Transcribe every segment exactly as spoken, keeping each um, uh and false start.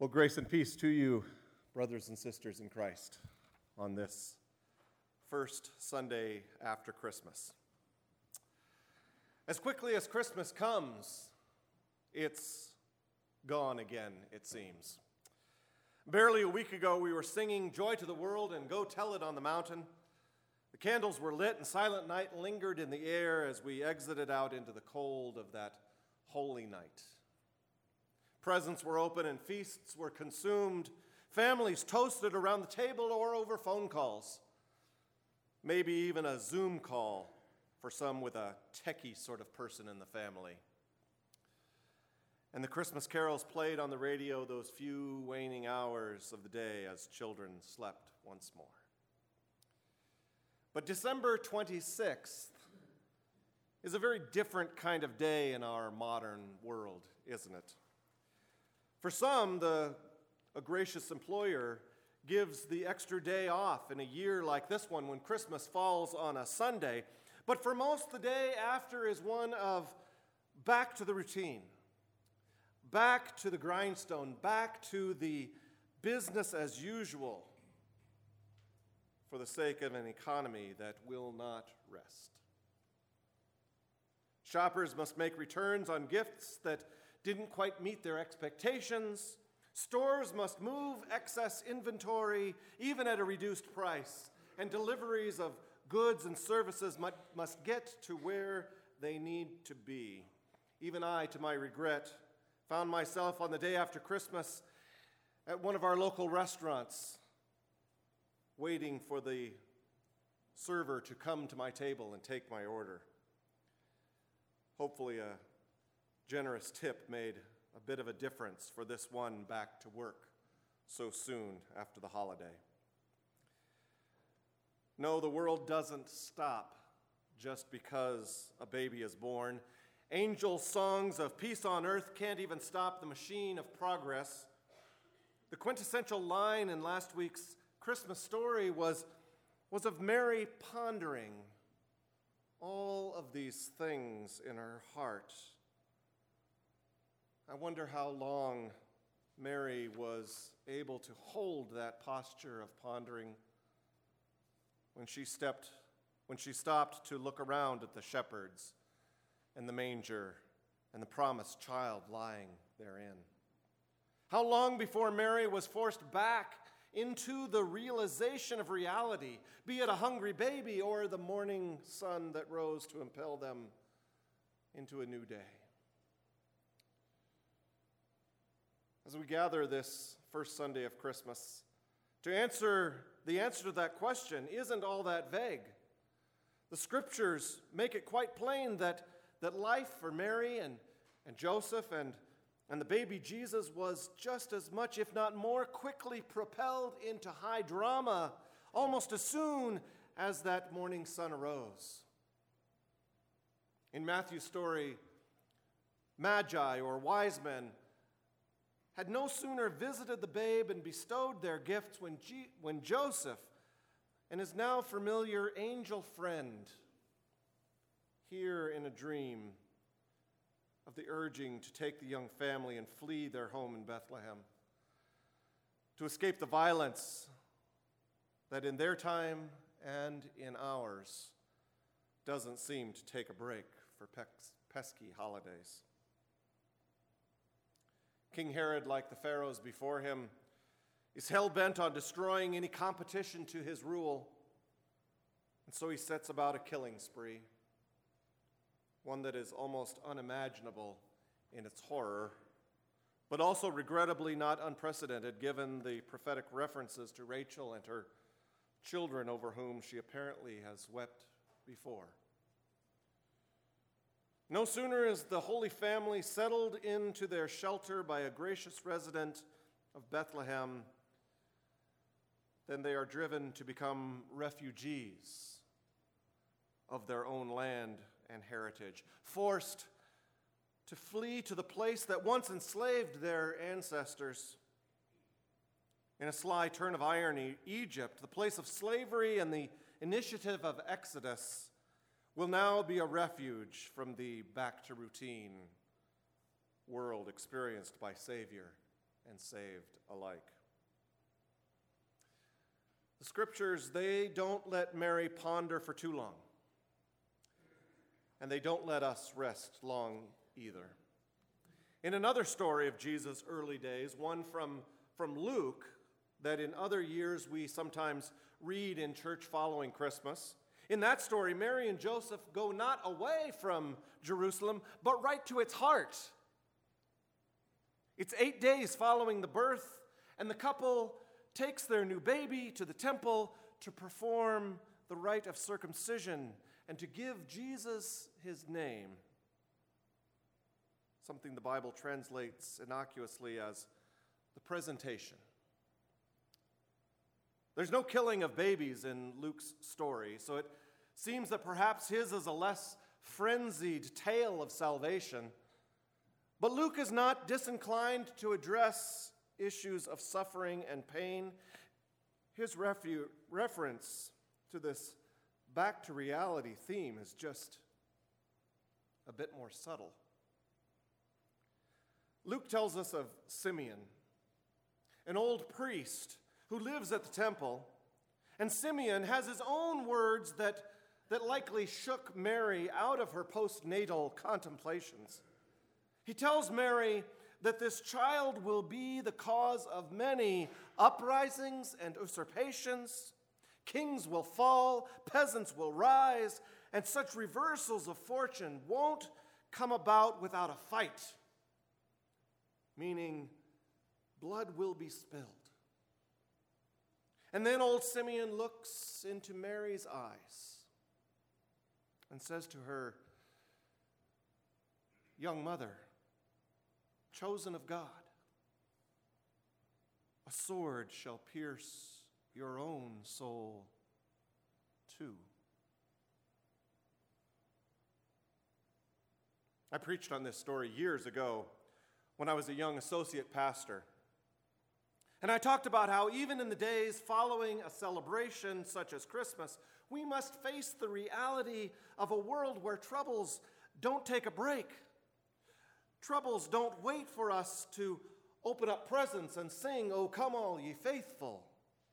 Well, grace and peace to you, brothers and sisters in Christ, on this first Sunday after Christmas. As quickly as Christmas comes, it's gone again, it seems. Barely a week ago, we were singing Joy to the World and Go Tell It on the Mountain. The candles were lit and silent night lingered in the air as we exited out into the cold of that holy night. Presents were open and feasts were consumed. Families toasted around the table or over phone calls. Maybe even a Zoom call for some with a techie sort of person in the family. And the Christmas carols played on the radio those few waning hours of the day as children slept once more. But December twenty-sixth is a very different kind of day in our modern world, isn't it? For some, the, a gracious employer gives the extra day off in a year like this one when Christmas falls on a Sunday. But for most, the day after is one of back to the routine, back to the grindstone, back to the business as usual for the sake of an economy that will not rest. Shoppers must make returns on gifts that didn't quite meet their expectations. Stores must move excess inventory, even at a reduced price. And deliveries of goods and services must get to where they need to be. Even I, to my regret, found myself on the day after Christmas at one of our local restaurants, waiting for the server to come to my table and take my order. Hopefully, a generous tip made a bit of a difference for this one back to work so soon after the holiday. No, the world doesn't stop just because a baby is born. Angel songs of peace on earth can't even stop the machine of progress. The quintessential line in last week's Christmas story was, was of Mary pondering all of these things in her heart. I wonder how long Mary was able to hold that posture of pondering when she stepped, when she stopped to look around at the shepherds and the manger and the promised child lying therein. How long before Mary was forced back into the realization of reality, be it a hungry baby or the morning sun that rose to impel them into a new day. As we gather this first Sunday of Christmas, to answer the answer to that question isn't all that vague. The scriptures make it quite plain that, that life for Mary and, and Joseph and, and the baby Jesus was just as much, if not more, quickly propelled into high drama almost as soon as that morning sun arose. In Matthew's story, Magi or wise men had no sooner visited the babe and bestowed their gifts when, G- when Joseph and his now familiar angel friend, here in a dream of the urging to take the young family and flee their home in Bethlehem, to escape the violence that in their time and in ours doesn't seem to take a break for pes- pesky holidays. King Herod, like the pharaohs before him, is hell-bent on destroying any competition to his rule. And so he sets about a killing spree, one that is almost unimaginable in its horror, but also regrettably not unprecedented given the prophetic references to Rachel and her children over whom she apparently has wept before. No sooner is the Holy Family settled into their shelter by a gracious resident of Bethlehem than they are driven to become refugees of their own land and heritage, forced to flee to the place that once enslaved their ancestors. In a sly turn of irony, Egypt, the place of slavery and the initiative of Exodus, will now be a refuge from the back-to-routine world experienced by Savior and saved alike. The scriptures, they don't let Mary ponder for too long. And they don't let us rest long either. In another story of Jesus' early days, one from, from Luke, that in other years we sometimes read in church following Christmas, in that story, Mary and Joseph go not away from Jerusalem, but right to its heart. It's eight days following the birth, and the couple takes their new baby to the temple to perform the rite of circumcision and to give Jesus his name, something the Bible translates innocuously as the presentation. There's no killing of babies in Luke's story, so it seems that perhaps his is a less frenzied tale of salvation. But Luke is not disinclined to address issues of suffering and pain. His refu- reference to this back to reality theme is just a bit more subtle. Luke tells us of Simeon, an old priest who lives at the temple, and Simeon has his own words that, that likely shook Mary out of her postnatal contemplations. He tells Mary that this child will be the cause of many uprisings and usurpations. Kings will fall, peasants will rise, and such reversals of fortune won't come about without a fight, meaning blood will be spilled. And then old Simeon looks into Mary's eyes and says to her, "Young mother, chosen of God, a sword shall pierce your own soul too." I preached on this story years ago when I was a young associate pastor. And I talked about how even in the days following a celebration such as Christmas, we must face the reality of a world where troubles don't take a break. Troubles don't wait for us to open up presents and sing, "O come all ye faithful."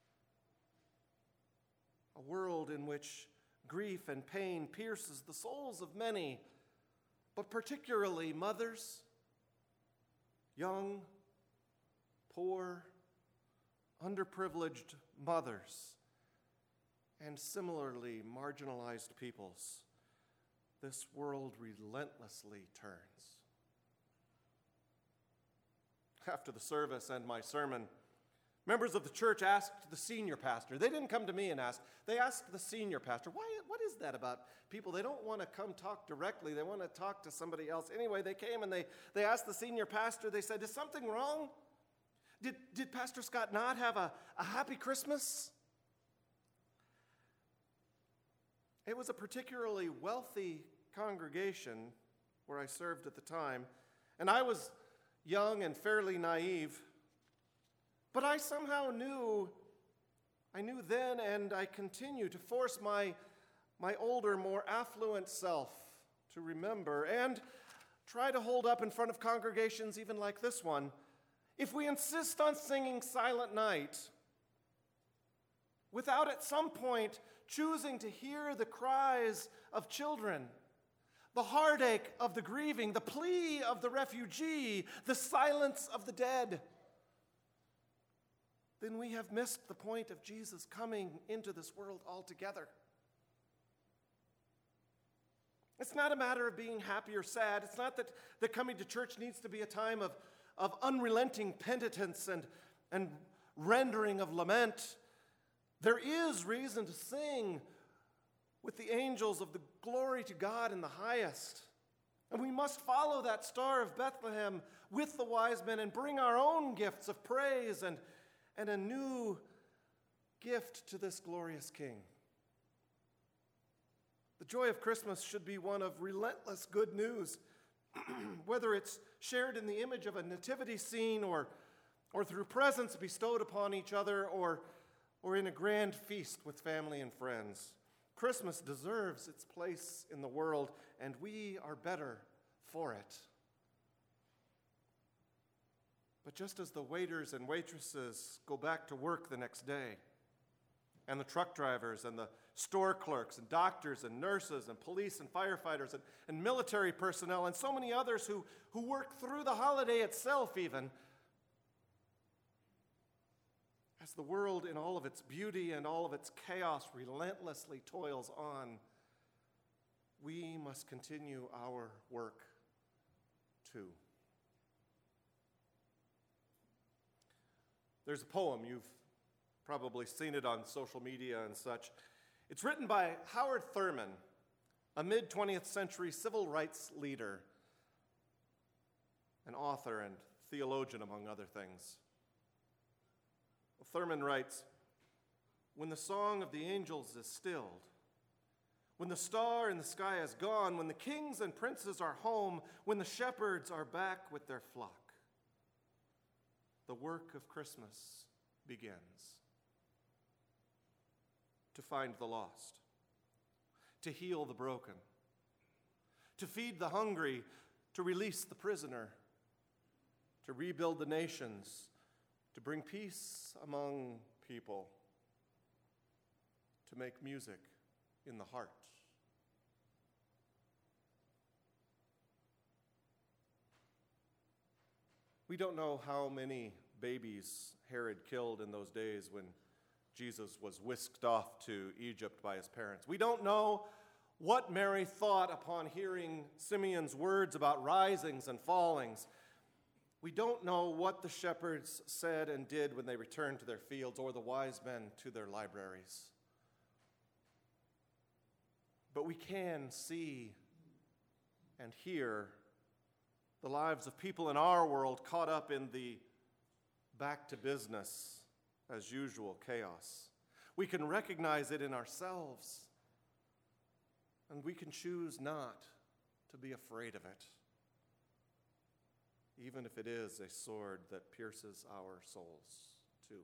A world in which grief and pain pierces the souls of many, but particularly mothers, young, poor, underprivileged mothers, and similarly marginalized peoples. This world relentlessly turns. After the service and my sermon, members of the church asked the senior pastor. They didn't come to me and ask. They asked the senior pastor, Why, what is that about people? They don't want to come talk directly. They want to talk to somebody else. Anyway, they came and they, they asked the senior pastor, they said, "Is something wrong? Did, did Pastor Scott not have a, a happy Christmas?" It was a particularly wealthy congregation where I served at the time, and I was young and fairly naive, but I somehow knew, I knew then, and I continue to force my, my older, more affluent self to remember and try to hold up in front of congregations even like this one. If we insist on singing Silent Night without at some point choosing to hear the cries of children, the heartache of the grieving, the plea of the refugee, the silence of the dead, then we have missed the point of Jesus coming into this world altogether. It's not a matter of being happy or sad. It's not that, that coming to church needs to be a time of of unrelenting penitence and, and rendering of lament. There is reason to sing with the angels of the glory to God in the highest. And we must follow that star of Bethlehem with the wise men and bring our own gifts of praise and, and a new gift to this glorious King. The joy of Christmas should be one of relentless good news, whether it's shared in the image of a nativity scene or, or through presents bestowed upon each other or, or in a grand feast with family and friends. Christmas deserves its place in the world, and we are better for it. But just as the waiters and waitresses go back to work the next day, and the truck drivers and the store clerks and doctors and nurses and police and firefighters and, and military personnel and so many others who, who work through the holiday itself even, as the world in all of its beauty and all of its chaos relentlessly toils on, we must continue our work too. There's a poem, you've probably seen it on social media and such. It's written by Howard Thurman, a mid-twentieth century civil rights leader, an author and theologian, among other things. Thurman writes, "When the song of the angels is stilled, when the star in the sky is gone, when the kings and princes are home, when the shepherds are back with their flock, the work of Christmas begins. To find the lost, to heal the broken, to feed the hungry, to release the prisoner, to rebuild the nations, to bring peace among people, to make music in the heart." We don't know how many babies Herod killed in those days when Jesus was whisked off to Egypt by his parents. We don't know what Mary thought upon hearing Simeon's words about risings and fallings. We don't know what the shepherds said and did when they returned to their fields, or the wise men to their libraries. But we can see and hear the lives of people in our world caught up in the back to business as usual chaos. We can recognize it in ourselves, and we can choose not to be afraid of it, even if it is a sword that pierces our souls too.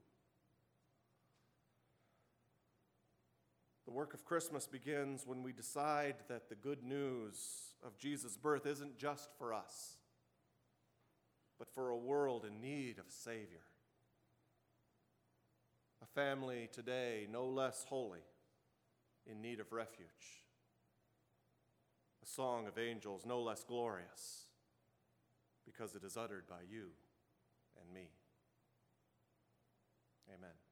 The work of Christmas begins when we decide that the good news of Jesus' birth isn't just for us, but for a world in need of a Savior. A family today no less holy, in need of refuge. A song of angels no less glorious, because it is uttered by you and me. Amen.